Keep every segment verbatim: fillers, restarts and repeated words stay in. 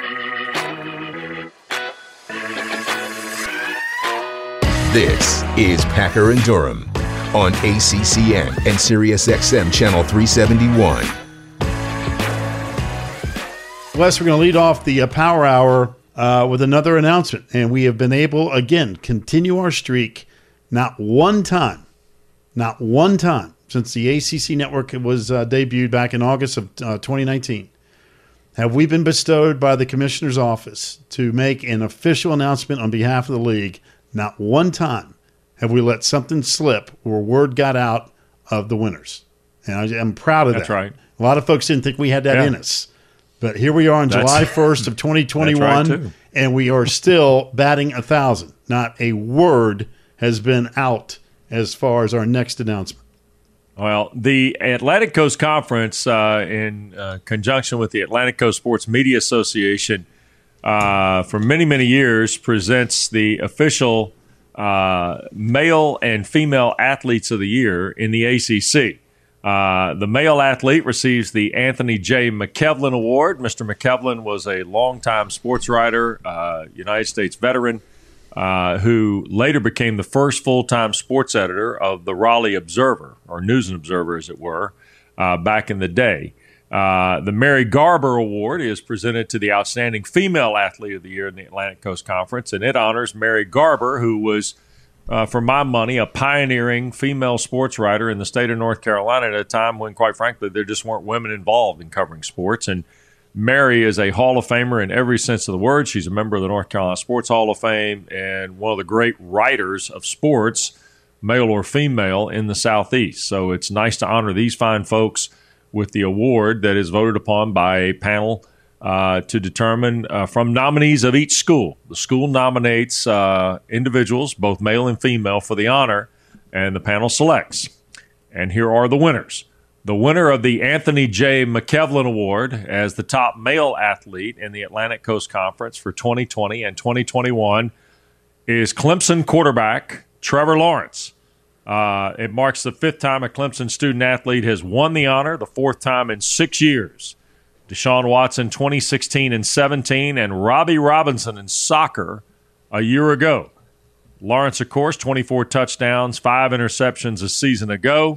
This is Packer and Durham on A C C N and Sirius X M Channel three seventy-one. Wes, we're going to lead off the uh, Power Hour uh, with another announcement. And we have been able, again, continue our streak. Not one time, not one time since the A C C Network was uh, debuted back in August of uh, twenty nineteen have we been bestowed by the Commissioner's Office to make an official announcement on behalf of the league. Not one time have we let something slip or word got out of the winners. And I, I'm proud of That's that. right. A lot of folks didn't think we had that yeah. in us. But here we are on That's, July first of twenty twenty-one, right and we are still batting a thousand. Not a word has been out as far as our next announcement. Well, the Atlantic Coast Conference, uh, in uh, conjunction with the Atlantic Coast Sports Media Association, uh, for many, many years presents the official uh, male and female athletes of the year in the A C C. Uh, the male athlete receives the Anthony J. McKevlin Award. Mister McKevlin was a longtime sports writer, uh, United States veteran, uh, who later became the first full-time sports editor of the Raleigh Observer, or News and Observer, as it were, uh, back in the day. Uh, the Mary Garber Award is presented to the outstanding female athlete of the year in the Atlantic Coast Conference, and it honors Mary Garber, who was, uh, for my money, a pioneering female sports writer in the state of North Carolina at a time when, quite frankly, there just weren't women involved in covering sports. And Mary is a Hall of Famer in every sense of the word. She's a member of the North Carolina Sports Hall of Fame and one of the great writers of sports, male or female, in the Southeast. So it's nice to honor these fine folks with the award that is voted upon by a panel uh, to determine uh, from nominees of each school. The school nominates uh, individuals, both male and female, for the honor, and the panel selects. And here are the winners. The winner of the Anthony J. McKevlin Award as the top male athlete in the Atlantic Coast Conference for twenty twenty and twenty twenty-one is Clemson quarterback Trevor Lawrence. Uh, it marks the fifth time a Clemson student-athlete has won the honor, the fourth time in six years. Deshaun Watson twenty sixteen and seventeen, and Robbie Robinson in soccer a year ago. Lawrence, of course, twenty-four touchdowns, five interceptions a season ago.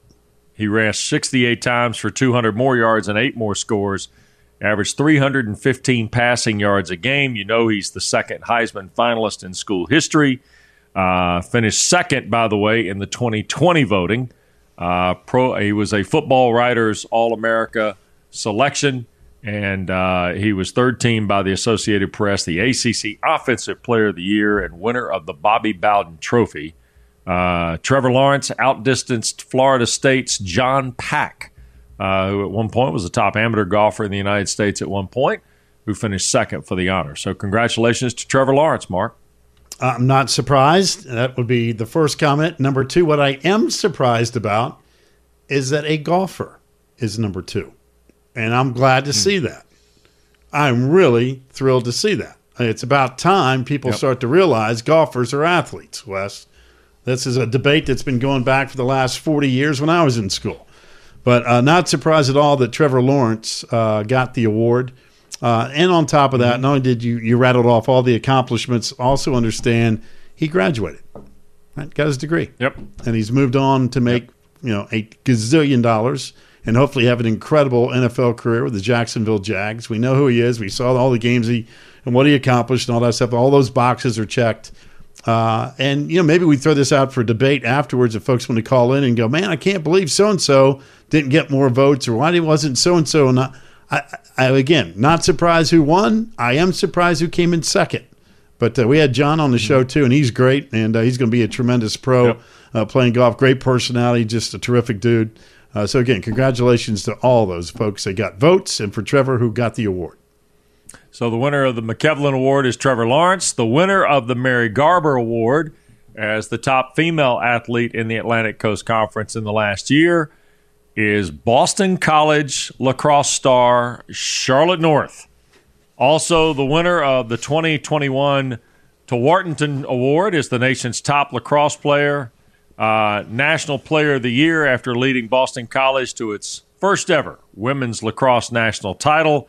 He ran sixty-eight times for two hundred more yards and eight more scores, averaged three hundred fifteen passing yards a game. You know he's the second Heisman finalist in school history. Uh, finished second, by the way, in the twenty twenty voting. Uh, pro, he was a Football Writers All-America selection, and uh, he was third team by the Associated Press, the A C C Offensive Player of the Year, and winner of the Bobby Bowden Trophy. Uh, Trevor Lawrence outdistanced Florida State's John Pack, uh, who at one point was the top amateur golfer in the United States at one point, who finished second for the honor. So congratulations to Trevor Lawrence, Mark. I'm not surprised. That would be the first comment. Number two, what I am surprised about is that a golfer is number two. And I'm glad to mm. see that. I'm really thrilled to see that. It's about time people yep. start to realize golfers are athletes, Wes. This is a debate that's been going back for the last forty years when I was in school. But uh, not surprised at all that Trevor Lawrence uh, got the award. Uh, and on top of that, not only did you, you rattled off all the accomplishments, also understand he graduated, right? Got his degree. Yep. And he's moved on to make, yep. you know, a gazillion dollars and hopefully have an incredible N F L career with the Jacksonville Jags. We know who he is. We saw all the games he and what he accomplished and all that stuff. All those boxes are checked. Uh, and, you know, maybe we throw this out for debate afterwards if folks want to call in and go, man, I can't believe so-and-so didn't get more votes, or why wasn't so-and-so not. I, I, again, not surprised who won. I am surprised who came in second. But uh, we had John on the show, too, and he's great, and uh, he's going to be a tremendous pro yep. uh, playing golf. Great personality, just a terrific dude. Uh, so, again, congratulations to all those folks that got votes, and for Trevor, who got the award. So the winner of the McKevlin Award is Trevor Lawrence. The winner of the Mary Garber Award as the top female athlete in the Atlantic Coast Conference in the last year is Boston College lacrosse star Charlotte North. Also, the winner of the twenty twenty-one Tewaaraton Award is the nation's top lacrosse player, uh, National Player of the Year after leading Boston College to its first ever women's lacrosse national title.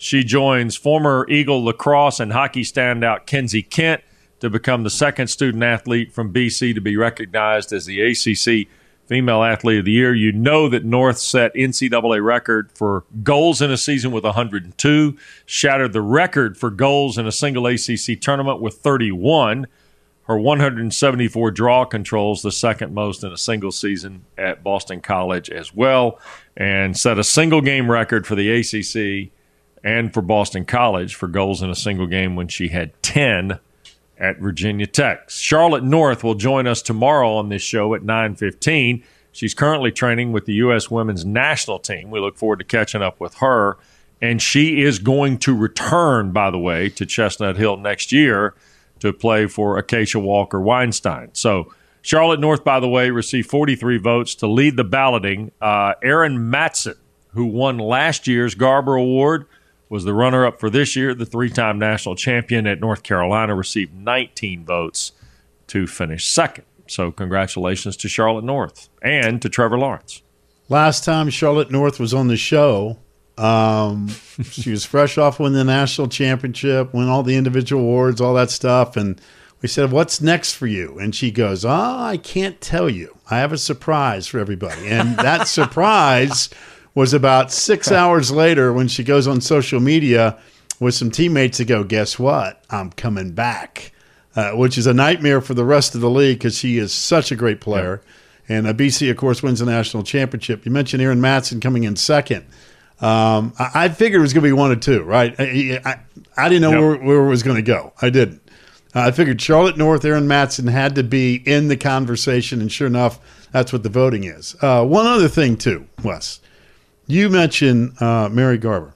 She joins former Eagle lacrosse and hockey standout Kenzie Kent to become the second student athlete from B C to be recognized as the A C C Female Athlete of the Year. You know that North set N C double A record for goals in a season with one hundred two, shattered the record for goals in a single A C C tournament with thirty-one. Her one hundred seventy-four draw controls the second most in a single season at Boston College as well, and set a single game record for the A C C and for Boston College for goals in a single game when she had ten at Virginia Tech. Charlotte North will join us tomorrow on this show at nine fifteen. She's currently training with the U S women's national team. We look forward to catching up with her. And she is going to return, by the way, to Chestnut Hill next year to play for Acacia Walker Weinstein. So Charlotte North, by the way, received forty-three votes to lead the balloting. Uh, Erin Matson, who won last year's Garber Award, was the runner-up for this year. The three-time national champion at North Carolina received nineteen votes to finish second. So congratulations to Charlotte North and to Trevor Lawrence. Last time Charlotte North was on the show, um, she was fresh off winning the national championship, won all the individual awards, all that stuff. And we said, what's next for you? And she goes, oh, I can't tell you. I have a surprise for everybody. And that surprise was about six hours later when she goes on social media with some teammates to go, guess what? I'm coming back, uh, which is a nightmare for the rest of the league because she is such a great player. Yeah. And uh, B C, of course, wins the national championship. You mentioned Erin Matson coming in second. Um, I, I figured it was going to be one or two, right? I, I, I didn't know yep. where, where it was going to go. I didn't. Uh, I figured Charlotte North, Erin Matson had to be in the conversation, and sure enough, that's what the voting is. Uh, one other thing, too, Wes. You mentioned uh, Mary Garber.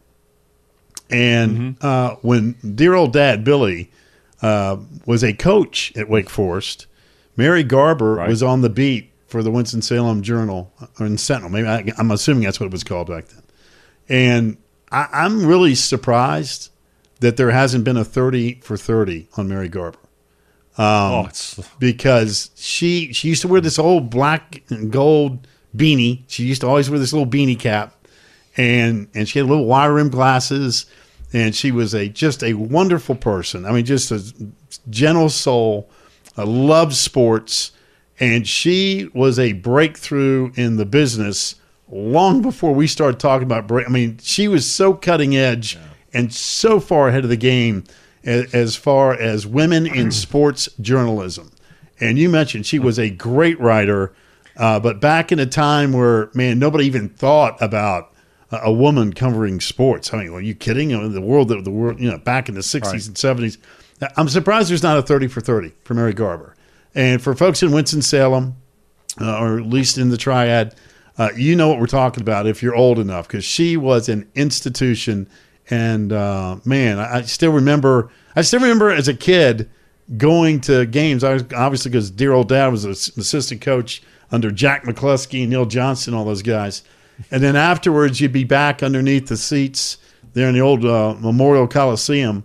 And mm-hmm. uh, when dear old dad, Billy, uh, was a coach at Wake Forest, Mary Garber right. was on the beat for the Winston-Salem Journal, or in Sentinel. Maybe I, I'm assuming that's what it was called back then. And I, I'm really surprised that there hasn't been a thirty for thirty on Mary Garber. Um, oh, it's... Because she, she used to wear this old black and gold beanie. She used to always wear this little beanie cap. And and she had little wire rim glasses, and she was a just a wonderful person. I mean, just a gentle soul, uh, loved sports, and she was a breakthrough in the business long before we started talking about break. I mean, she was so cutting edge yeah. and so far ahead of the game as, as far as women in sports journalism. And you mentioned she was a great writer, uh, but back in a time where, man, nobody even thought about a woman covering sports. I mean, are you kidding? You know, the world, the world, you know, back in the sixties right. and seventies. I'm surprised there's not a thirty for thirty for Mary Garber. And for folks in Winston-Salem, uh, or at least in the Triad, uh, you know what we're talking about if you're old enough, because she was an institution. And uh, man, I, I still remember. I still remember as a kid going to games. I was obviously because dear old dad was an assistant coach under Jack McCluskey and Neil Johnson, all those guys. And then afterwards, you'd be back underneath the seats there in the old uh, Memorial Coliseum,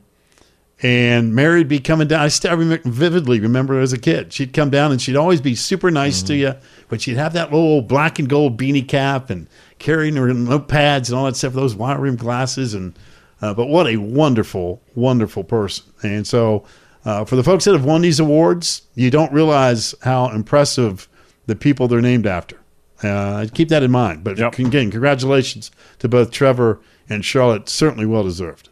and Mary'd be coming down. I still remember, vividly remember her as a kid. She'd come down, and she'd always be super nice mm-hmm. to you, but she'd have that little black and gold beanie cap and carrying her notepads and all that stuff, those wire rim glasses. And uh, but what a wonderful, wonderful person. And so uh, for the folks that have won these awards, you don't realize how impressive the people they're named after. Uh, keep that in mind. But yep. again, congratulations to both Trevor and Charlotte. Certainly well deserved.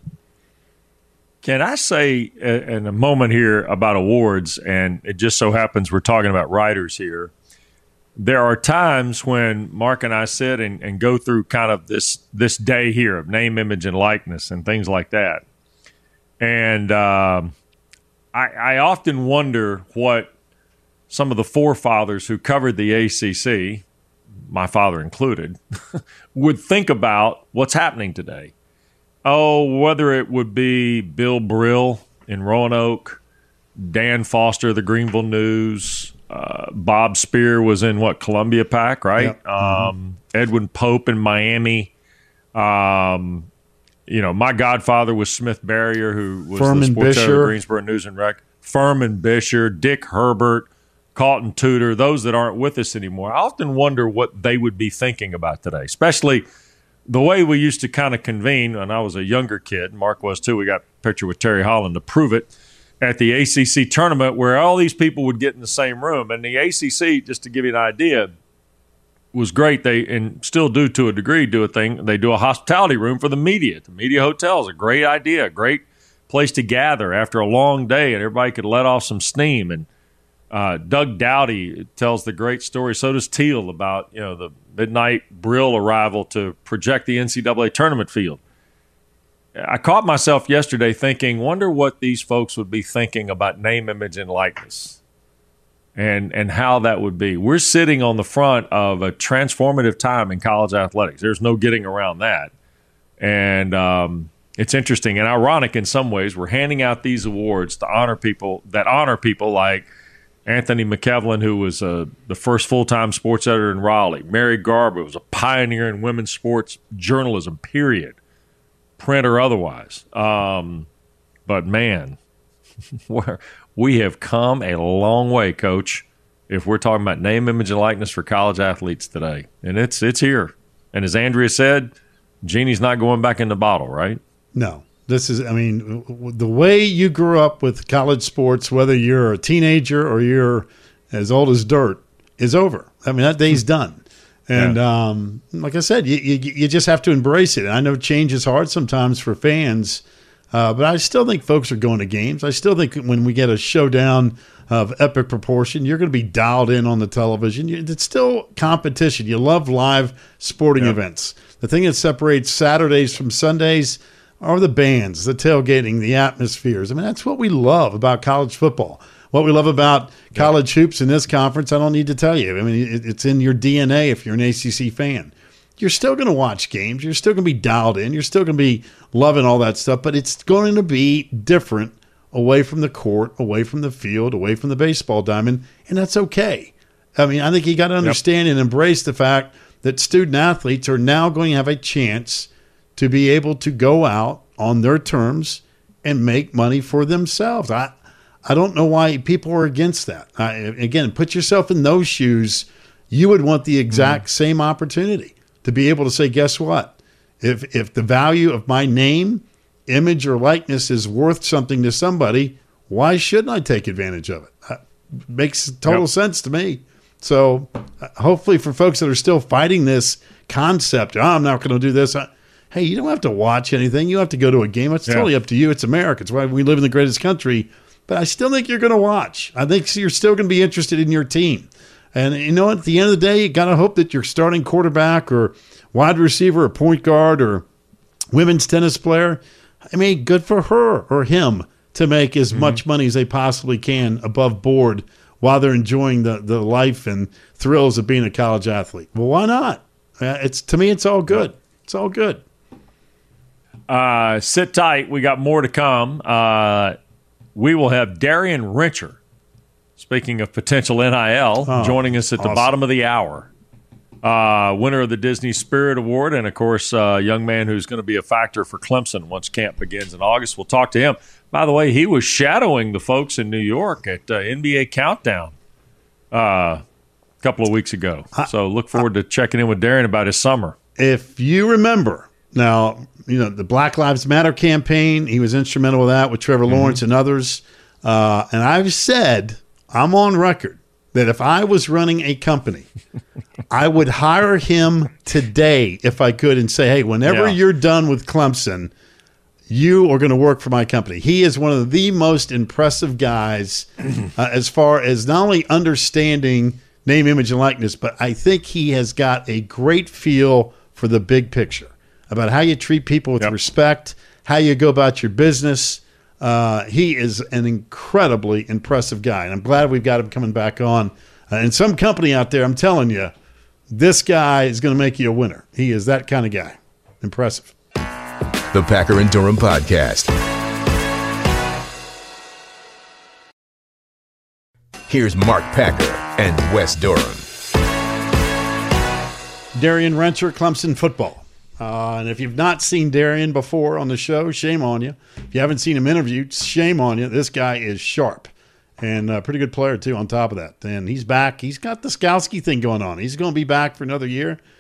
Can I say in a moment here about awards, and it just so happens we're talking about writers here, there are times when Mark and I sit and, and go through kind of this this day here of name, image, and likeness and things like that. And um, I, I often wonder what some of the forefathers who covered the A C C, my father included, would think about what's happening today. Oh, whether it would be Bill Brill in Roanoke, Dan Foster, the Greenville News, uh, Bob Spear was in, what, Columbia Pack, right? Yep. Um, mm-hmm. Edwin Pope in Miami. Um, you know, my godfather was Smith Barrier, who was Furman the sports editor of Greensboro News and Rec. Furman Bisher, Dick Herbert, Carlton Tudor, those that aren't with us anymore. I often wonder what they would be thinking about today, especially the way we used to kind of convene when I was a younger kid, Mark was too, we got a picture with Terry Holland to prove it, at the A C C tournament where all these people would get in the same room. And the A C C, just to give you an idea, was great. They, and still do to a degree, do a thing. They do a hospitality room for the media. The media hotel is a great idea, a great place to gather after a long day, and everybody could let off some steam. And uh, Doug Dowdy tells the great story. So does Teal about, you know, the midnight Brill arrival to project the N C double A tournament field. I caught myself yesterday thinking, wonder what these folks would be thinking about name, image, and likeness, and and how that would be. We're sitting on the front of a transformative time in college athletics. There's no getting around that. And um, it's interesting and ironic in some ways. We're handing out these awards to honor people that honor people like Anthony McKevlin, who was uh, the first full-time sports editor in Raleigh. Mary Garber was a pioneer in women's sports journalism, period. Print or otherwise. Um, but, man, we have come a long way, Coach, if we're talking about name, image, and likeness for college athletes today. And it's it's here. And as Andrea said, Genie's not going back in the bottle, right? No. This is, I mean, the way you grew up with college sports, whether you're a teenager or you're as old as dirt, is over. I mean, that day's done. And yeah. um, like I said, you, you you just have to embrace it. I know change is hard sometimes for fans, uh, but I still think folks are going to games. I still think when we get a showdown of epic proportion, you're going to be dialed in on the television. It's still competition. You love live sporting yeah. events. The thing that separates Saturdays from Sundays are the bands, the tailgating, the atmospheres. I mean, that's what we love about college football. What we love about college hoops in this conference, I don't need to tell you. I mean, it's in your D N A if you're an A C C fan. You're still going to watch games. You're still going to be dialed in. You're still going to be loving all that stuff, but it's going to be different away from the court, away from the field, away from the baseball diamond, and that's okay. I mean, I think you got to understand yep. and embrace the fact that student athletes are now going to have a chance to be able to go out on their terms and make money for themselves. I I don't know why people are against that. I, again, put yourself in those shoes. You would want the exact mm-hmm. same opportunity to be able to say, guess what? If if the value of my name, image, or likeness is worth something to somebody, why shouldn't I take advantage of it? That makes total yep. sense to me. So uh, hopefully for folks that are still fighting this concept, oh, I'm not going to do this. I, hey, you don't have to watch anything. You have to go to a game. It's yeah. totally up to you. It's America. It's why we live in the greatest country. But I still think you're going to watch. I think you're still going to be interested in your team. And, you know, at the end of the day, you got to hope that your starting quarterback or wide receiver or point guard or women's tennis player, I mean, good for her or him to make as mm-hmm. much money as they possibly can above board while they're enjoying the, the life and thrills of being a college athlete. Well, why not? Uh, it's to me, it's all good. It's all good. Uh, sit tight. We got more to come. Uh We will have Darian Rencher, speaking of potential N I L, oh, joining us at awesome. the bottom of the hour. Uh, winner of the Disney Spirit Award, and, of course, a uh, young man who's going to be a factor for Clemson once camp begins in August. We'll talk to him. By the way, he was shadowing the folks in New York at uh, N B A Countdown uh, a couple of weeks ago. I, so look forward I, to checking in with Darian about his summer. If you remember, now, you know, the Black Lives Matter campaign, he was instrumental with that with Trevor Lawrence mm-hmm. and others. Uh, and I've said, I'm on record, that if I was running a company, I would hire him today if I could and say, hey, whenever yeah. you're done with Clemson, you are going to work for my company. He is one of the most impressive guys uh, as far as not only understanding name, image, and likeness, but I think he has got a great feel for the big picture about how you treat people with yep. respect, how you go about your business. Uh, he is an incredibly impressive guy, and I'm glad we've got him coming back on. Uh, and some company out there, I'm telling you, this guy is going to make you a winner. He is that kind of guy. Impressive. The Packer and Durham Podcast. Here's Mark Packer and Wes Durham. Darian Rencher, Clemson football. Uh, and if you've not seen Darian before on the show, shame on you. If you haven't seen him interviewed, shame on you. This guy is sharp and a pretty good player, too, on top of that. And he's back. He's got the Skowski thing going on. He's going to be back for another year.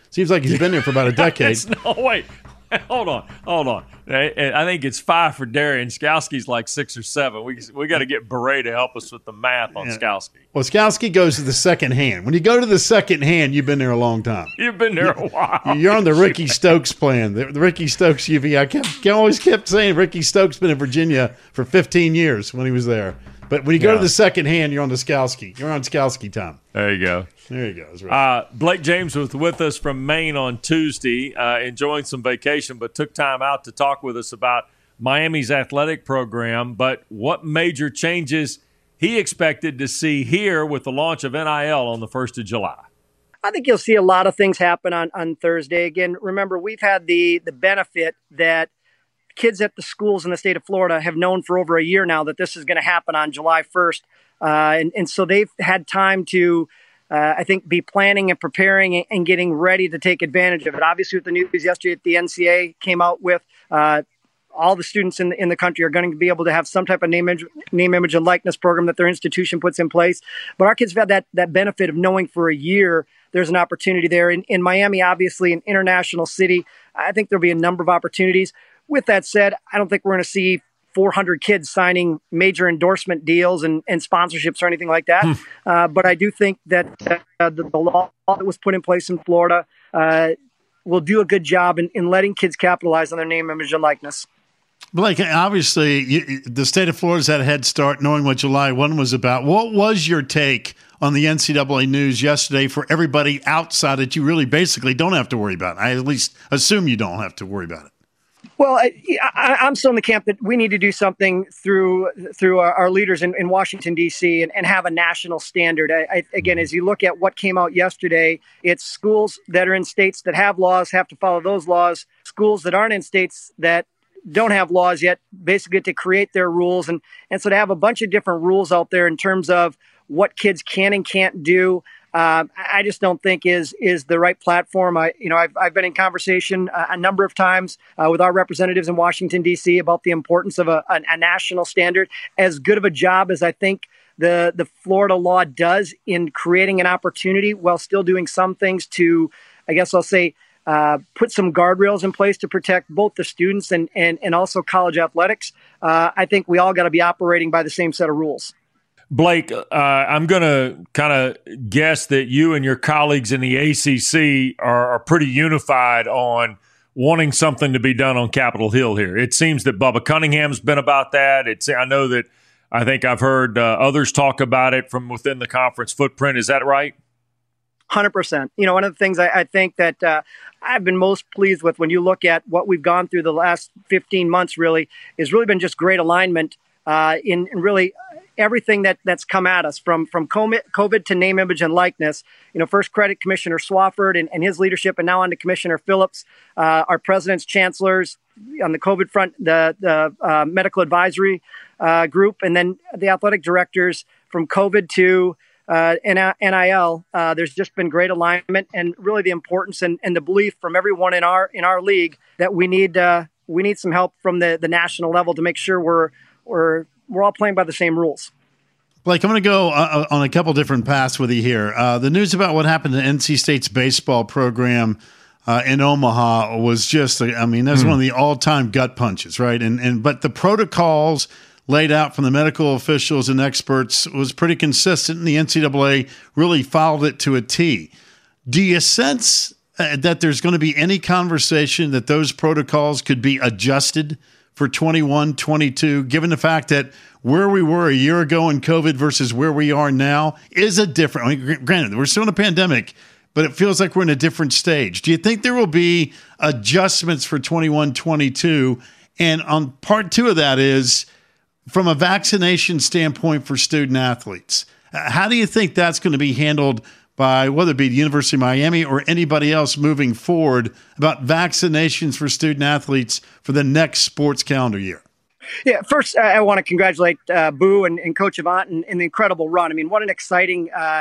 Seems like he's been there for about a decade. no, wait. Hold on. Hold on. I think it's five for Darian. Skalski's like six or seven. We we got to get Beret to help us with the math on yeah. Skalski. Well, Skalski goes to the second hand. When you go to the second hand, you've been there a long time. You've been there a while. You're on the Ricky Stokes plan. The, the Ricky Stokes U V. I kept, I always kept saying Ricky Stokes been in Virginia for fifteen years when he was there. But when you go yeah. to the second hand, you're on the Skalski. You're on Skalski time. There you go. There you go. That's right. Uh, Blake James was with us from Maine on Tuesday, uh, enjoying some vacation, but took time out to talk with us about Miami's athletic program, but what major changes he expected to see here with the launch of N I L on the first of July. I think you'll see a lot of things happen on, on Thursday. Again, remember, we've had the the benefit that kids at the schools in the state of Florida have known for over a year now that this is going to happen on July first. Uh, and, and so they've had time to, uh, I think, be planning and preparing and getting ready to take advantage of it. Obviously, with the news yesterday that the N C A A came out with, uh, all the students in the, in the country are going to be able to have some type of name, image, name, image, and likeness program that their institution puts in place. But our kids have had that, that benefit of knowing for a year there's an opportunity there. In, in Miami, obviously, an international city, I think there'll be a number of opportunities. With that said, I don't think we're going to see four hundred kids signing major endorsement deals and, and sponsorships or anything like that. uh, but I do think that uh, the, the law that was put in place in Florida uh, will do a good job in, in letting kids capitalize on their name, image, and likeness. Blake, obviously, you, the state of Florida's had a head start knowing what July first was about. What was your take on the N C double A news yesterday for everybody outside that you really basically don't have to worry about? I at least assume you don't have to worry about it. Well, I, I, I'm still in the camp that we need to do something through through our, our leaders in, in Washington, D C, and, and have a national standard. I, I, again, as you look at what came out yesterday, it's schools that are in states that have laws have to follow those laws. Schools that aren't in states that don't have laws yet basically to create their rules. And, and so to have a bunch of different rules out there in terms of what kids can and can't do, Um, I just don't think is is the right platform. I, you know, I've I've been in conversation a, a number of times uh, with our representatives in Washington, D C about the importance of a, a, a national standard. As good of a job as I think the the Florida law does in creating an opportunity while still doing some things to, I guess I'll say, uh, put some guardrails in place to protect both the students and and and also college athletics. Uh, I think we all got to be operating by the same set of rules. Blake, uh, I'm going to kind of guess that you and your colleagues in the A C C are, are pretty unified on wanting something to be done on Capitol Hill here. It seems that Bubba Cunningham's been about that. It's I know that I think I've heard uh, others talk about it from within the conference footprint. Is that right? one hundred percent. You know, one of the things I, I think that uh, I've been most pleased with when you look at what we've gone through the last fifteen months really is really been just great alignment uh, in, in really – everything that that's come at us from from COVID to name, image, and likeness. You know, first credit Commissioner Swafford and, and his leadership, and now on to Commissioner Phillips, uh, our presidents, chancellors on the COVID front, the the uh, medical advisory uh, group, and then the athletic directors from COVID to uh, N I L. Uh, there's just been great alignment and really the importance and, and the belief from everyone in our in our league that we need uh, we need some help from the the national level to make sure we're we're we're all playing by the same rules. Blake, I'm going to go uh, on a couple different paths with you here. Uh, the news about what happened to N C State's baseball program uh, in Omaha was just, I mean, that's mm. one of the all-time gut punches, right? And and but the protocols laid out from the medical officials and experts was pretty consistent, and the N C double A really followed it to a T. Do you sense uh, that there's going to be any conversation that those protocols could be adjusted for twenty-one twenty-two, given the fact that where we were a year ago in COVID versus where we are now is a different, I mean, granted, we're still in a pandemic, but it feels like we're in a different stage. Do you think there will be adjustments for twenty-one twenty-two? And on part two of that is from a vaccination standpoint for student athletes. How do you think that's going to be handled by whether it be the University of Miami or anybody else moving forward about vaccinations for student athletes for the next sports calendar year? Yeah, first, uh, I want to congratulate uh, Boo and, and Coach Avant and, and the incredible run. I mean, what an exciting uh,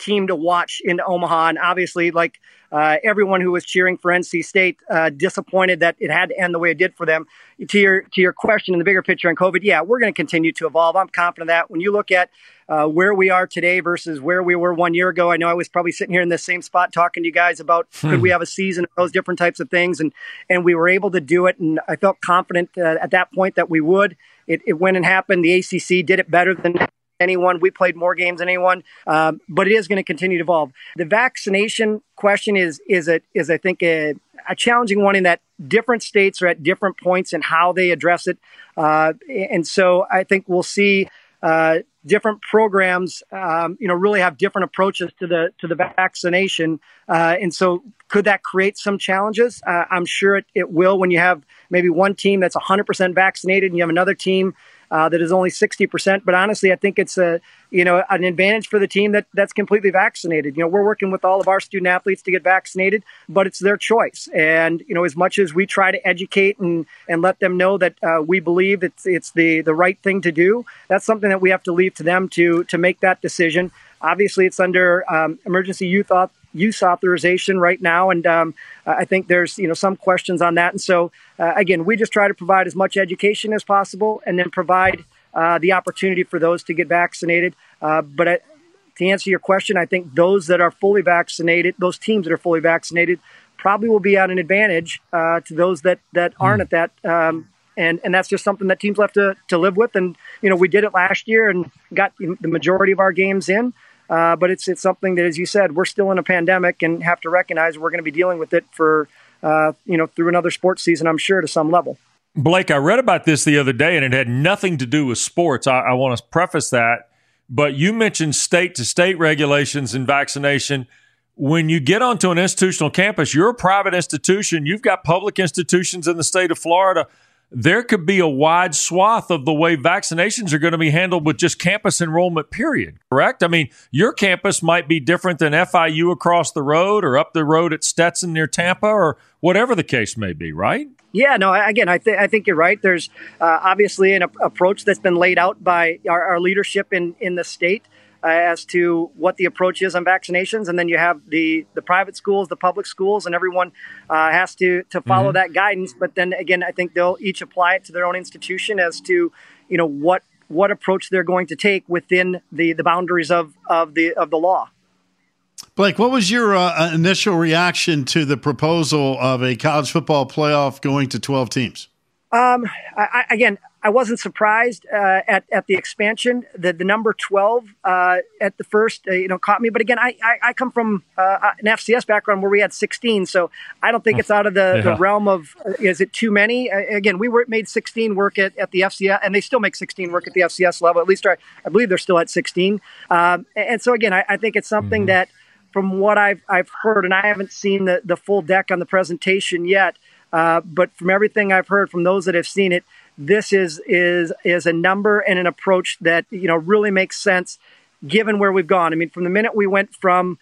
team to watch in Omaha. And obviously, like uh, everyone who was cheering for N C State, uh, disappointed that it had to end the way it did for them. To your to your question in the bigger picture on COVID, yeah, we're going to continue to evolve. I'm confident of that. When you look at uh, where we are today versus where we were one year ago, I know I was probably sitting here in the same spot talking to you guys about hmm. could we have a season of those different types of things, and and we were able to do it. And I felt confident uh, at that point that we would. It, it went and happened. The A C C did it better than anyone. We played more games than anyone, um, but it is going to continue to evolve. The vaccination question is is a, is I think a, a challenging one in that different states are at different points in how they address it, uh, and so I think we'll see uh, different programs, um, you know, really have different approaches to the to the vaccination, uh, and so could that create some challenges? Uh, I'm sure it, it will when you have maybe one team that's one hundred percent vaccinated and you have another team Uh, that is only sixty percent. But honestly, I think it's a, you know, an advantage for the team that that's completely vaccinated. You know, we're working with all of our student athletes to get vaccinated, but it's their choice. And, you know, as much as we try to educate and, and let them know that uh, we believe it's it's the, the right thing to do, that's something that we have to leave to them to to make that decision. Obviously, it's under um, emergency youth auth- use authorization right now, and um, I think there's you know some questions on that. And so, uh, again, we just try to provide as much education as possible, and then provide uh, the opportunity for those to get vaccinated. Uh, but I, to answer your question, I think those that are fully vaccinated, those teams that are fully vaccinated, probably will be at an advantage uh, to those that that aren't at that. Um, And and that's just something that teams will have to, to live with. And, you know, we did it last year and got the majority of our games in. Uh, but it's it's something that, as you said, we're still in a pandemic and have to recognize we're going to be dealing with it for, uh, you know, through another sports season, I'm sure, to some level. Blake, I read about this the other day, and it had nothing to do with sports. I, I want to preface that. But you mentioned state-to-state regulations and vaccination. When you get onto an institutional campus, you're a private institution. You've got public institutions in the state of Florida. There could be a wide swath of the way vaccinations are going to be handled with just campus enrollment, period, correct? I mean, your campus might be different than F I U across the road or up the road at Stetson near Tampa or whatever the case may be, right? Yeah, no, again, I, th- I think you're right. There's uh, obviously an a- approach that's been laid out by our, our leadership in, in the state uh, as to what the approach is on vaccinations. And then you have the, the private schools, the public schools, and everyone uh, has to, to follow mm-hmm. that guidance. But then again, I think they'll each apply it to their own institution as to, you know, what what approach they're going to take within the, the boundaries of, of the of the law. Blake, what was your uh, initial reaction to the proposal of a college football playoff going to twelve teams? Um, I, I, again, I wasn't surprised uh, at at the expansion. The the number twelve uh, at the first, uh, you know, caught me. But again, I I, I come from uh, an F C S background where we had sixteen, so I don't think it's out of the, yeah. the realm of uh, is it too many? Uh, again, we were made sixteen work at, at the F C S, and they still make sixteen work at the F C S level. At least I, I believe they're still at sixteen. Um, and so again, I, I think it's something mm-hmm. that, from what I've I've heard, and I haven't seen the the full deck on the presentation yet. Uh, but from everything I've heard from those that have seen it, this is is is a number and an approach that, you know, really makes sense given where we've gone. I mean, from the minute we went from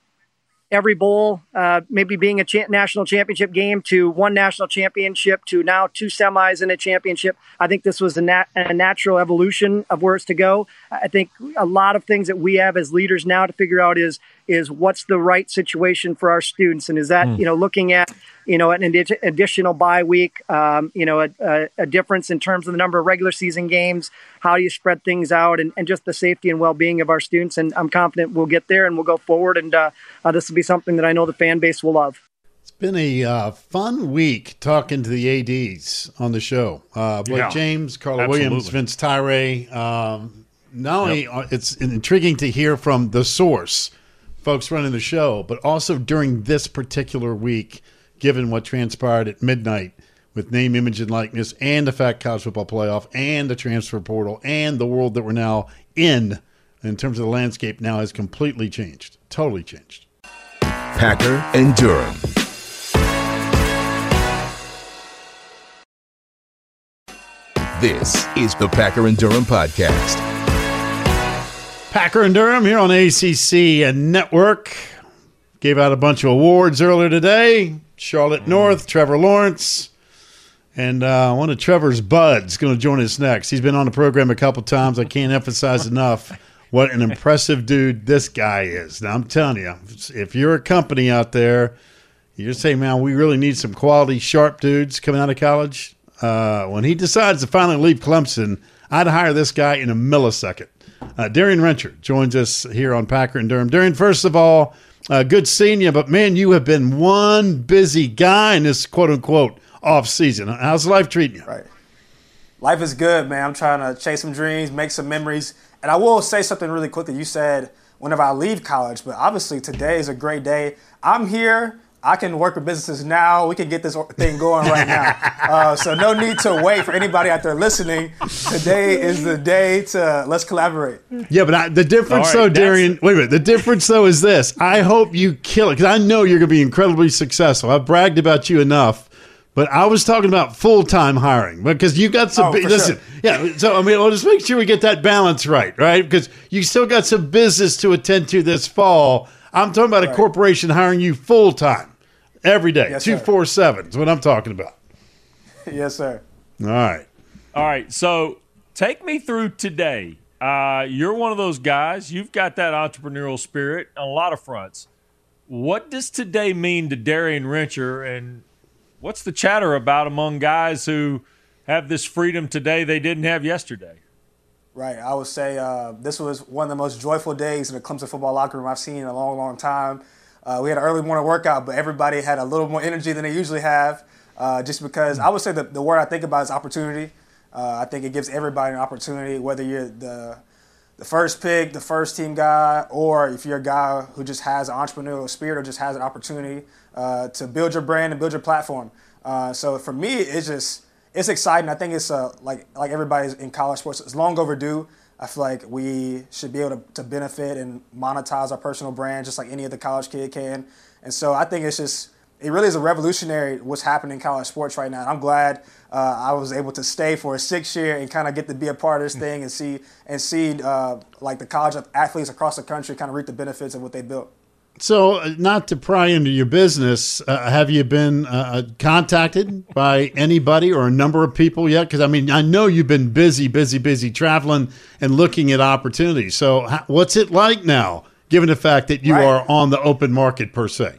every bowl uh, maybe being a cha- national championship game to one national championship to now two semis and a championship, I think this was a, nat- a natural evolution of where it's to go. I think a lot of things that we have as leaders now to figure out is is what's the right situation for our students, and is that mm. you know looking at you know an adi- additional bye week, um, you know a, a, a difference in terms of the number of regular season games, how do you spread things out, and, and just the safety and well-being of our students. And I'm confident we'll get there and we'll go forward, and uh, uh, this will be something that I know the fan base will love. It's been a uh, fun week talking to the A Ds on the show. Uh, Blake yeah, James, Carla absolutely. Williams, Vince Tyre. Um, not only yep. it's intriguing to hear from the source, folks running the show, but also during this particular week, given what transpired at midnight with name, image, and likeness, and the fact college football playoff, and the transfer portal, and the world that we're now in, in terms of the landscape now has completely changed, totally changed. Packer and Durham. This is the Packer and Durham podcast. Packer and Durham here on A C C Network. Gave out a bunch of awards earlier today. Charlotte North, Trevor Lawrence, and uh, one of Trevor's buds going to join us next. He's been on the program a couple times. I can't emphasize enough what an impressive dude this guy is. Now, I'm telling you, if you're a company out there, you're saying, man, we really need some quality, sharp dudes coming out of college. Uh, when he decides to finally leave Clemson, I'd hire this guy in a millisecond. Uh, Darian Rencher joins us here on Packer and Durham. Darian, first of all, uh, good seeing you, but, man, you have been one busy guy in this quote-unquote off season. How's life treating you? Right. Life is good, man. I'm trying to chase some dreams, make some memories. And I will say something really quickly. You said whenever I leave college, but obviously today is a great day. I'm here. I can work with businesses now. We can get this thing going right now. Uh, so no need to wait for anybody out there listening. Today is the day to let's collaborate. Yeah, but I, the difference, right, though, Darian, wait a minute. The difference, though, is this. I hope you kill it because I know you're going to be incredibly successful. I've bragged about you enough. But I was talking about full-time hiring because you got some. Oh, big, listen, sure. yeah. So I mean, well, just make sure we get that balance right, right? Because you still got some business to attend to this fall. I'm talking about right. a corporation hiring you full-time every day, yes, two four seven is what I'm talking about. Yes, sir. All right, all right. So take me through today. Uh, you're one of those guys. You've got that entrepreneurial spirit on a lot of fronts. What does today mean to Darian Rencher, and what's the chatter about among guys who have this freedom today they didn't have yesterday? Right. I would say uh, this was one of the most joyful days in the Clemson football locker room I've seen in a long, long time. Uh, we had an early morning workout, but everybody had a little more energy than they usually have uh, just because I would say the, the word I think about is opportunity. Uh, I think it gives everybody an opportunity, whether you're the the first pick, the first team guy, or if you're a guy who just has an entrepreneurial spirit or just has an opportunity uh, to build your brand and build your platform. Uh, so for me, it's just it's exciting. I think it's uh, like like everybody's in college sports. It's long overdue. I feel like we should be able to, to benefit and monetize our personal brand just like any other college kid can. And so I think it's just it really is a revolutionary what's happening in college sports right now. And I'm glad uh, I was able to stay for a sixth year and kind of get to be a part of this thing and see and see uh, like the college athletes across the country kind of reap the benefits of what they built. So, uh, not to pry into your business, uh, have you been uh, contacted by anybody or a number of people yet? Because, I mean, I know you've been busy, busy, busy traveling and looking at opportunities. So, how, what's it like now, given the fact that you right. are on the open market per se?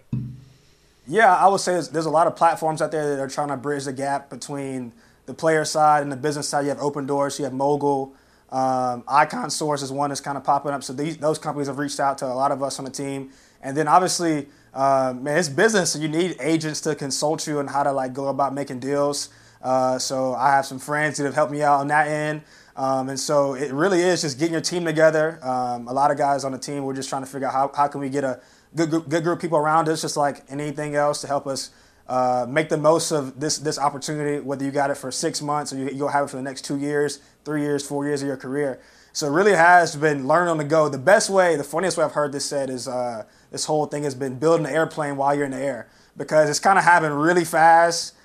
Yeah, I would say there's, there's a lot of platforms out there that are trying to bridge the gap between the player side and the business side. You have Open Doors, you have Mogul. Um, Icon Source is one that's kind of popping up. So these those companies have reached out to a lot of us on the team. And then obviously, uh, man, it's business, so you need agents to consult you on how to like go about making deals. Uh, so I have some friends that have helped me out on that end. Um, and so it really is just getting your team together. Um, a lot of guys on the team, we're just trying to figure out how, how can we get a good, good, good group of people around us, just like anything else, to help us uh, make the most of this this opportunity, whether you got it for six months or you, you go have it for the next two years, three years, four years of your career. So it really has been learn on the go. The best way, the funniest way I've heard this said is uh, this whole thing has been building an airplane while you're in the air, because it's kind of happening really fast,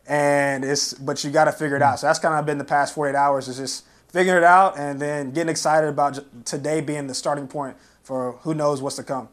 and it's but you got to figure it out. So that's kind of been the past forty-eight hours, is just figuring it out and then getting excited about today being the starting point for who knows what's to come.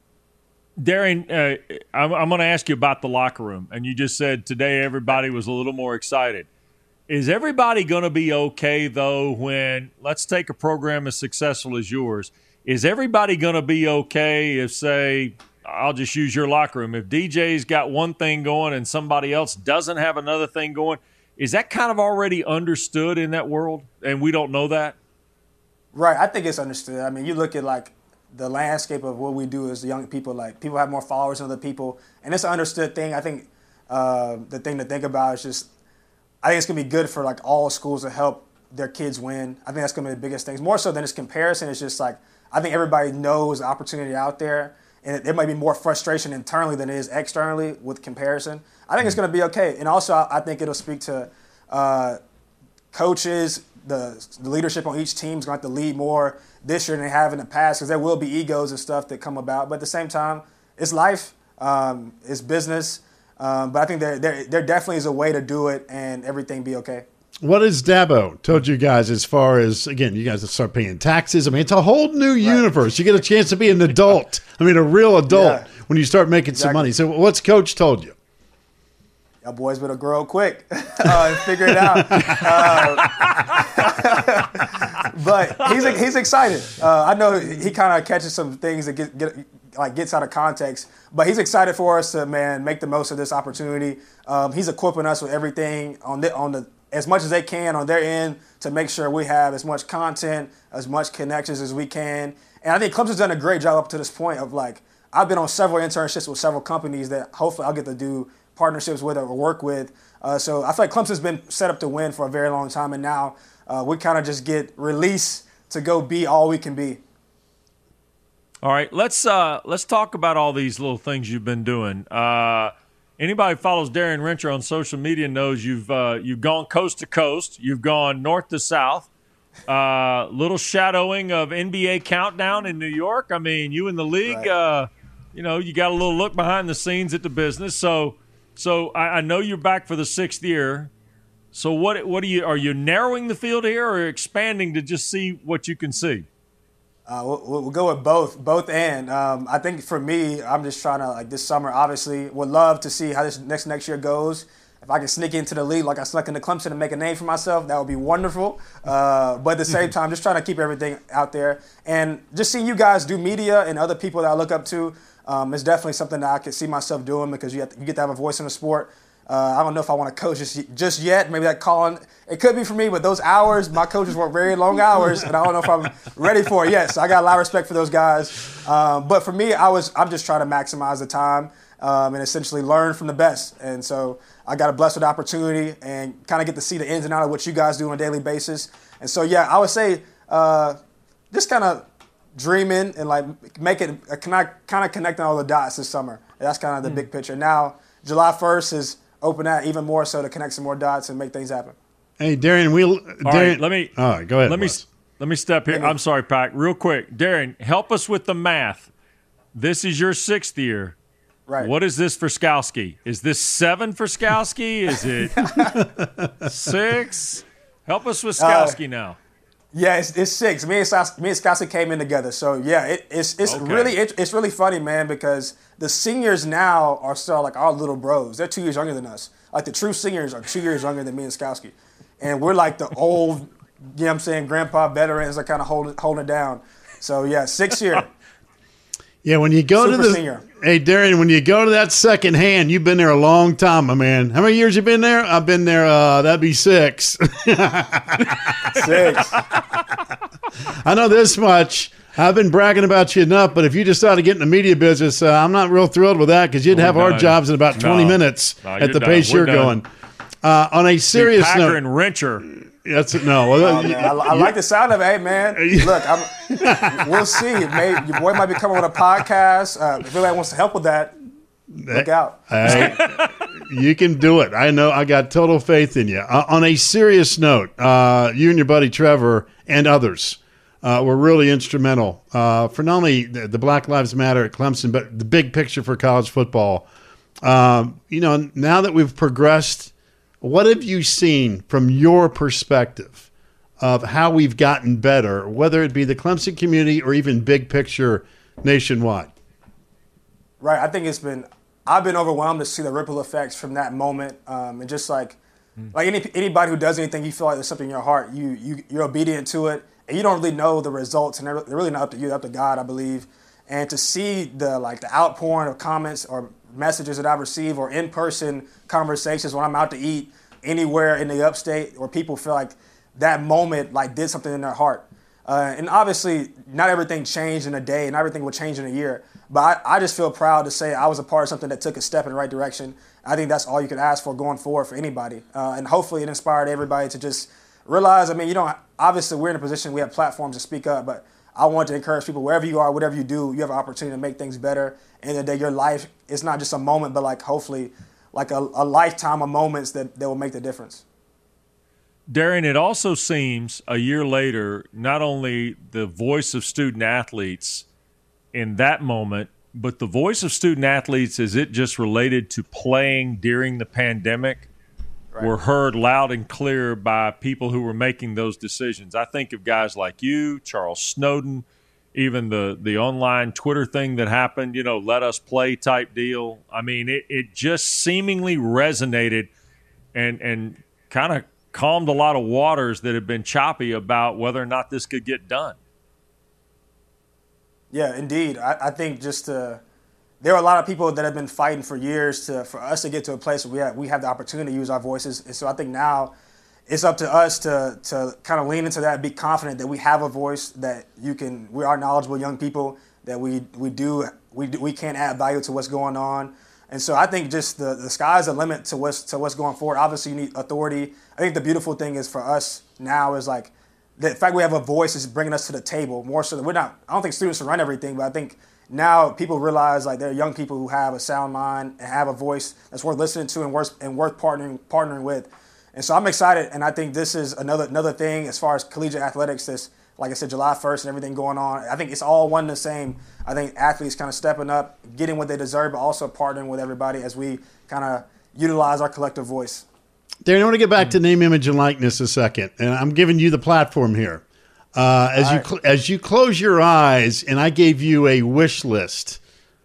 Darian, uh, I'm, I'm going to ask you about the locker room, and you just said today everybody was a little more excited. Is everybody going to be okay, though, when – let's take a program as successful as yours. Is everybody going to be okay if, say, I'll just use your locker room, if D J's got one thing going and somebody else doesn't have another thing going, is that kind of already understood in that world, and we don't know that? Right. I think it's understood. I mean, you look at, like, the landscape of what we do as the young people. Like, people have more followers than other people, and it's an understood thing. I think uh, the thing to think about is just – I think it's going to be good for, like, all schools to help their kids win. I think that's going to be the biggest thing. More so than just comparison. It's just, like, I think everybody knows the opportunity out there, and there might be more frustration internally than it is externally with comparison. I think it's going to be okay. And also, I think it'll speak to uh, coaches, the, the leadership on each team is going to have to lead more this year than they have in the past, because there will be egos and stuff that come about. But at the same time, it's life. Um, it's business. Um, but I think there, there there definitely is a way to do it and everything be okay. What has Dabo told you guys as far as, again, you guys start paying taxes? I mean, it's a whole new right. universe. You get a chance to be an adult. I mean, a real adult yeah. when you start making exactly. some money. So what's Coach told you? Y'all boys better grow quick uh, and figure it out. uh, but he's he's excited. Uh, I know he kind of catches some things that get, get like gets out of context, but he's excited for us to man make the most of this opportunity. Um, he's equipping us with everything on the on the as much as they can on their end to make sure we have as much content, as much connections as we can. And I think Clemson's done a great job up to this point of like I've been on several internships with several companies that hopefully I'll get to do partnerships with or work with. Uh, so I feel like Clemson's been set up to win for a very long time, and now uh, we kind of just get released to go be all we can be. All right, let's uh, let's talk about all these little things you've been doing. Uh, anybody who follows Darian Rencher on social media knows you've uh, you've gone coast to coast, you've gone north to south. Uh, little shadowing of N B A Countdown in New York. I mean, you in the league, right. uh, you know, you got a little look behind the scenes at the business. So, so I, I know you're back for the sixth year. So, what what are you? Are you narrowing the field here, or expanding to just see what you can see? Uh, we'll, we'll go with both, both and. Um, I think for me, I'm just trying to, like this summer, obviously, would love to see how this next next year goes. If I can sneak into the league like I snuck into Clemson and make a name for myself, that would be wonderful. Uh, but at the same time, just trying to keep everything out there. And just seeing you guys do media and other people that I look up to um, is definitely something that I could see myself doing because you, have to, you get to have a voice in the sport. Uh, I don't know if I want to coach just, just yet. Maybe that calling, it could be for me, but those hours, my coaches work very long hours, and I don't know if I'm ready for it yet. So I got a lot of respect for those guys. Um, but for me, I was, I'm just trying to maximize the time um, and essentially learn from the best. And so I got a blessed with the opportunity and kind of get to see the ins and outs of what you guys do on a daily basis. And so, yeah, I would say uh, just kind of dreaming and like make it, uh, kind of connecting all the dots this summer. That's kind of the mm. big picture. Now, July first is open that even more so to connect some more dots and make things happen. Hey, Darian, we'll. Darian, all right, let me. All right, go ahead. Let me. Wes. Let me step here. I'm sorry, Pac. Real quick, Darian, help us with the math. This is your sixth year. Right. What is this for Skowski? Is this seven for Skowski? Is it six? Help us with Skowski uh, now. Yeah, it's, it's six. Me and me and Skowski came in together. So yeah, it, it's it's okay. really it, it's really funny, man, because the seniors now are still like our little bros. They're two years younger than us. Like the true seniors are two years younger than me and Skowski, and we're like the old, you know what I'm saying, grandpa veterans that kind of hold holding it down. So yeah, six year. Yeah, when you go Super to the senior. Hey, Darian, when you go to that second hand, you've been there a long time, my man. How many years you been there? I've been there. Uh, that'd be six. Six. I know this much. I've been bragging about you enough, but if you decide to get in the media business, uh, I'm not real thrilled with that because you'd We're have done. our jobs in about twenty no. minutes no, at the done. pace We're you're done. going. Uh, on a serious Packer note, and Rencher. That's no. Oh, man, I, I like the sound of it, hey, man. Look, I'm, we'll see. May, your boy might be coming with a podcast. Uh, if anybody wants to help with that, look out. Hey, you can do it. I know. I got total faith in you. Uh, on a serious note, uh, you and your buddy Trevor and others uh, were really instrumental uh, for not only the, the Black Lives Matter at Clemson, but the big picture for college football. Um, you know, now that we've progressed, what have you seen from your perspective of how we've gotten better, whether it be the Clemson community or even big picture nationwide? Right. I think it's been – I've been overwhelmed to see the ripple effects from that moment. Um, and just like mm. like any anybody who does anything, you feel like there's something in your heart. You, you, you're obedient to it. And you don't really know the results. And they're, they're really not up to you. They're up to God, I believe. And to see the like the outpouring of comments or messages that I receive or in-person conversations when I'm out to eat anywhere in the upstate where people feel like that moment like did something in their heart. Uh, and obviously, not everything changed in a day, and everything will change in a year. But I, I just feel proud to say I was a part of something that took a step in the right direction. I think that's all you can ask for going forward for anybody. Uh, and hopefully it inspired everybody to just realize, I mean, you know, obviously we're in a position, we have platforms to speak up, but I want to encourage people, wherever you are, whatever you do, you have an opportunity to make things better. And that your life, it's not just a moment, but like hopefully like a, a lifetime of moments that, that will make the difference. Darian, it also seems a year later, not only the voice of student athletes in that moment, but the voice of student athletes as it just related to playing during the pandemic right. were heard loud and clear by people who were making those decisions. I think of guys like you, Charles Snowden, even the, the online Twitter thing that happened, you know, let us play type deal. I mean, it, it just seemingly resonated and, and kind of calmed a lot of waters that have been choppy about whether or not this could get done. Yeah, indeed. I, I think just to, there are a lot of people that have been fighting for years to for us to get to a place where we have, we have the opportunity to use our voices. And so I think now it's up to us to to kind of lean into that, be confident that we have a voice, that you can. We are knowledgeable young people, that we we do we do, we can add value to what's going on. And so I think just the, the sky's the limit to what's to what's going forward. Obviously, you need authority. I think the beautiful thing is for us now is like the fact we have a voice is bringing us to the table more so that we're not. I don't think students run everything, but I think now people realize like there are young people who have a sound mind and have a voice that's worth listening to and worth and worth partnering partnering with. And so I'm excited, and I think this is another another thing as far as collegiate athletics. This, like I said, July first and everything going on. I think it's all one and the same. I think athletes kind of stepping up, getting what they deserve, but also partnering with everybody as we kind of utilize our collective voice. Darren, I want to get back to name, image, and likeness a second, and I'm giving you the platform here. Uh, as you cl- as you close your eyes, and I gave you a wish list,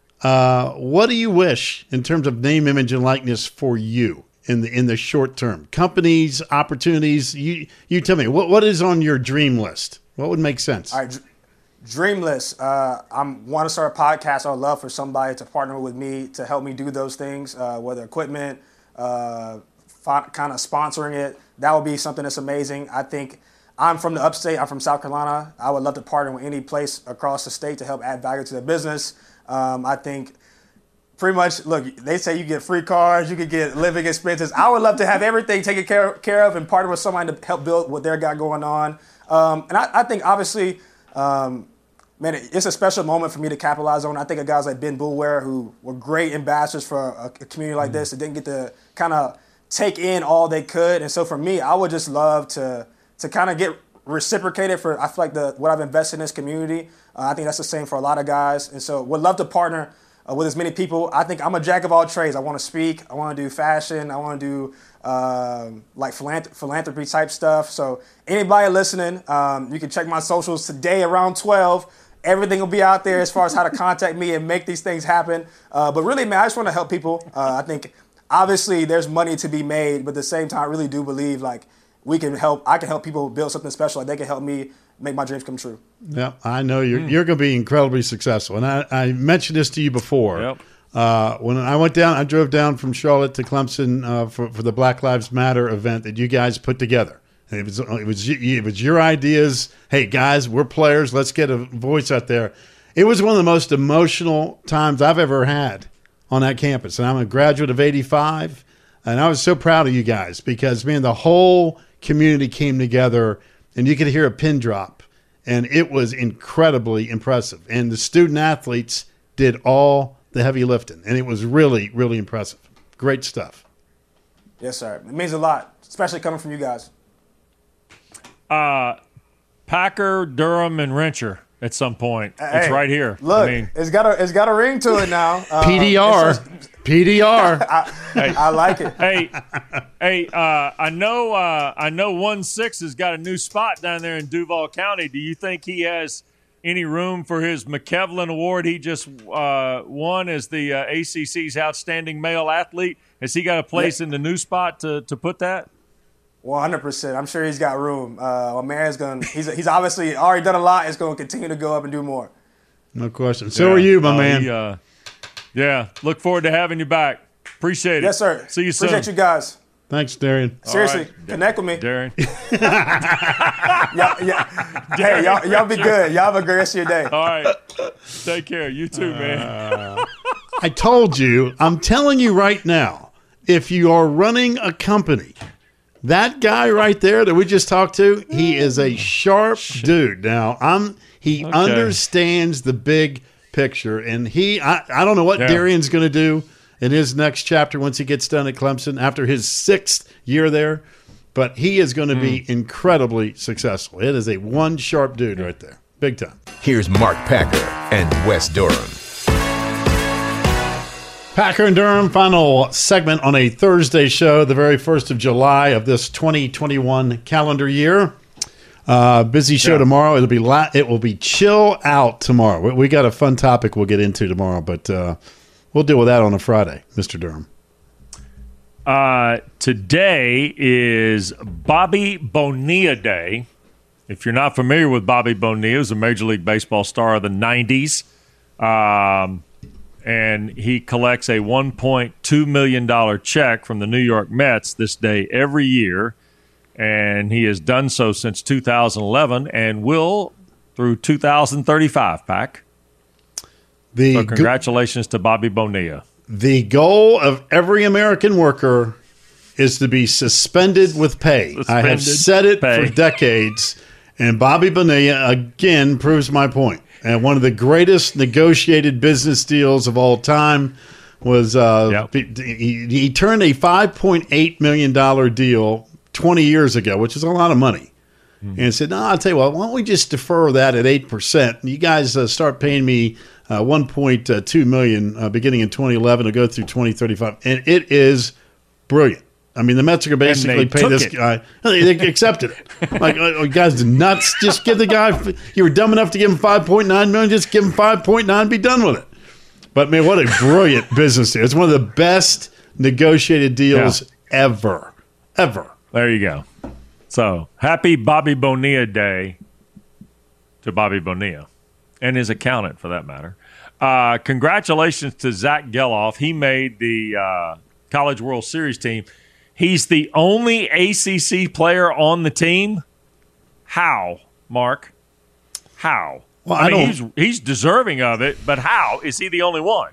uh, what do you wish in terms of name, image, and likeness for you in the in the short term? Companies, opportunities. You you tell me what what is on your dream list. What would make sense? All right, dr- dream list. Uh, I want to start a podcast. I would love for somebody to partner with me to help me do those things, uh, whether equipment, uh, fi- kind of sponsoring it. That would be something that's amazing. I think I'm from the upstate. I'm from South Carolina. I would love to partner with any place across the state to help add value to their business. Um, I think pretty much, look, they say you get free cars, you could get living expenses. I would love to have everything taken care, care of and partner with somebody to help build what they got going on. Um, and I, I think, obviously, um, man, it's a special moment for me to capitalize on. I think of guys like Ben Boulware, who were great ambassadors for a, a community like this that didn't get to kind of take in all they could. And so for me, I would just love to to kind of get reciprocated for, I feel like, the what I've invested in this community. Uh, I think that's the same for a lot of guys. And so would love to partner uh, with as many people. I think I'm a jack of all trades. I want to speak. I want to do fashion. I want to do um, like philanthrop- philanthropy type stuff. So anybody listening, um, you can check my socials today around twelve. Everything will be out there as far as how to contact me and make these things happen. Uh, but really, man, I just want to help people. Uh, I think obviously there's money to be made, but at the same time, I really do believe like we can help. I can help people build something special. Like they can help me make my dreams come true. Yeah, I know you're mm. you're going to be incredibly successful. And I, I mentioned this to you before. Yep. Uh, when I went down, I drove down from Charlotte to Clemson uh, for for the Black Lives Matter event that you guys put together. It was it was it was your ideas. Hey guys, we're players. Let's get a voice out there. It was one of the most emotional times I've ever had on that campus. And I'm a graduate of eighty-five, and I was so proud of you guys because man, the whole community came together, and you could hear a pin drop, and it was incredibly impressive. And the student athletes did all the heavy lifting, and it was really, really impressive. Great stuff. Yes, sir. It means a lot, especially coming from you guys. Uh, Packer, Durham, and Rencher at some point. Hey, it's right here. Look, I mean, it's got a it's got a ring to it now. Uh, P D R. P D R. I, hey, I like it. Hey, hey, uh, I know uh, I know one six has got a new spot down there in Duval County. Do you think he has any room for his McKevlin Award he just uh, won as the uh, A C C's Outstanding Male Athlete? Has he got a place yeah. in the new spot to, to put that? one hundred percent. I'm sure he's got room. Uh, my man's going he's he's obviously already done a lot. It's going to continue to go up and do more. No question. So yeah. are you, my uh, man. He, uh, yeah. Look forward to having you back. Appreciate it. Yes, sir. See you soon. Appreciate you guys. Thanks, Darian. Seriously, right. connect with me. Darren. y'all, y'all, hey, y'all, y'all be good. Y'all have a great rest of your day. All right. Take care. You too, man. Uh, I told you, I'm telling you right now, if you are running a company, that guy right there that we just talked to, he is a sharp dude. Now, I'm he okay. understands the big picture, and he I, I don't know what yeah. Darian's going to do in his next chapter once he gets done at Clemson after his sixth year there, but he is going to mm. be incredibly successful. It is a one sharp dude right there. Big time. Here's Mark Packer and Wes Durham. Packer and Durham, final segment on a Thursday show, the very first of July of this twenty twenty-one calendar year. Uh, busy show yeah. tomorrow. It'll be la- it will be chill out tomorrow. We, we got a fun topic we'll get into tomorrow, but uh, we'll deal with that on a Friday, Mister Durham. Uh, today is Bobby Bonilla Day. If you're not familiar with Bobby Bonilla, he was a Major League Baseball star of the nineties. Um, and he collects a one point two million dollars check from the New York Mets this day every year. And he has done so since two thousand eleven and will through two thousand thirty-five, Pac. The so congratulations go- to Bobby Bonilla. The goal of every American worker is to be suspended with pay. Suspended I have said it pay. for decades, and Bobby Bonilla again proves my point. And one of the greatest negotiated business deals of all time was uh, yep. he, he turned a five point eight million dollars deal twenty years ago, which is a lot of money, mm-hmm. and said, no, I'll tell you what, why don't we just defer that at eight percent? You guys uh, start paying me Uh, one point two million dollars uh, beginning in twenty eleven to go through twenty thirty-five, and it is brilliant. I mean, the Mets are basically pay this it. guy. They accepted it. Like, oh, you guys are nuts. Just give the guy. You were dumb enough to give him five point nine million dollars. Just give him five point nine. Be done with it. But man, what a brilliant business deal! It's one of the best negotiated deals yeah. ever, ever. There you go. So happy Bobby Bonilla Day to Bobby Bonilla and his accountant, for that matter. Uh, congratulations to Zach Geloff. He made the uh, College World Series team. He's the only A C C player on the team. How, Mark? How? Well, I, I mean, don't, he's, he's deserving of it, but how is he the only one?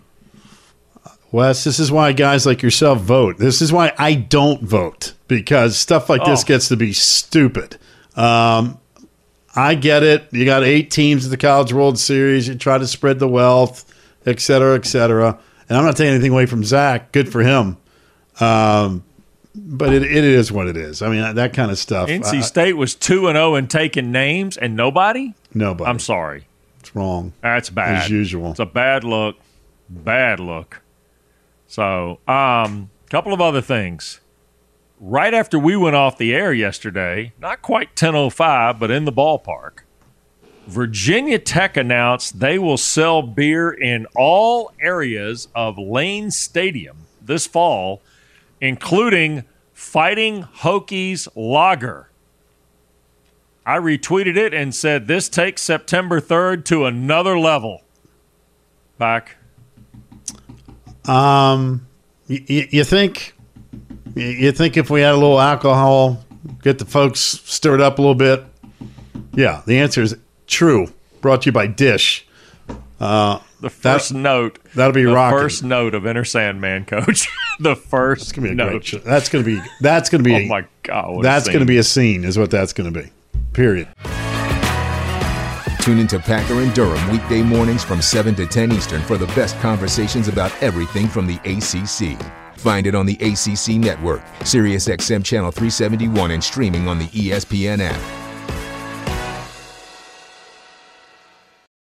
Wes, this is why guys like yourself vote. This is why I don't vote, because stuff like oh. this gets to be stupid. Um I get it. You got eight teams at the College World Series. You try to spread the wealth, et cetera, et cetera. And I'm not taking anything away from Zach. Good for him. Um, but it, it is what it is. I mean, that kind of stuff. N C State was two and oh and taking names and nobody? Nobody. I'm sorry. It's wrong. That's bad. As usual. It's a bad look. Bad look. So, a um, couple of other things. Right after we went off the air yesterday, not quite ten oh five, but in the ballpark, Virginia Tech announced they will sell beer in all areas of Lane Stadium this fall, including Fighting Hokies Lager. I retweeted it and said, this takes September third to another level. Back. Um, y- you think... You think if we had a little alcohol, get the folks stirred up a little bit? Yeah, the answer is true. Brought to you by Dish. Uh, the first that, note. That'll be the rocking. The first note of Enter Sandman, Coach. the first that's gonna be a note. Great show. That's going to be. That's going to be. oh my God! What that's going to be a scene. Is what that's going to be. Period. Tune into Packer and Durham weekday mornings from seven to ten Eastern for the best conversations about everything from the A C C. Find it on the A C C Network, Sirius X M Channel three seventy-one, and streaming on the E S P N app.